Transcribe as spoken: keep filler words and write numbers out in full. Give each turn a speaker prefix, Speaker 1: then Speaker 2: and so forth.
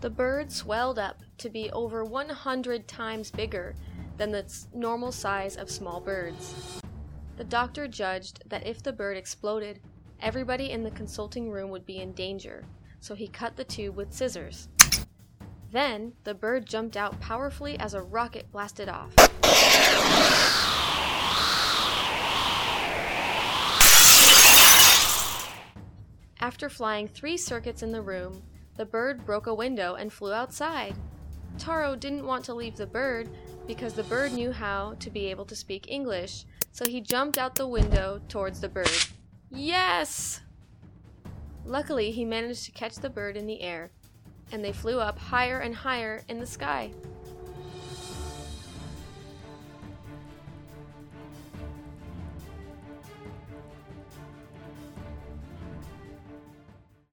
Speaker 1: The bird swelled up to be over one hundred times bigger than the normal size of small birds. The doctor judged that if the bird exploded, everybody in the consulting room would be in danger, so he cut the tube with scissors. Then, the bird jumped out powerfully as a rocket blasted off. After flying three circuits in the room, the bird broke a window and flew outside. Taro didn't want to leave the bird because the bird knew how to be able to speak English, so he jumped out the window towards the bird. Yes! Luckily, he managed to catch the bird in the air, and they flew up higher and higher in the sky.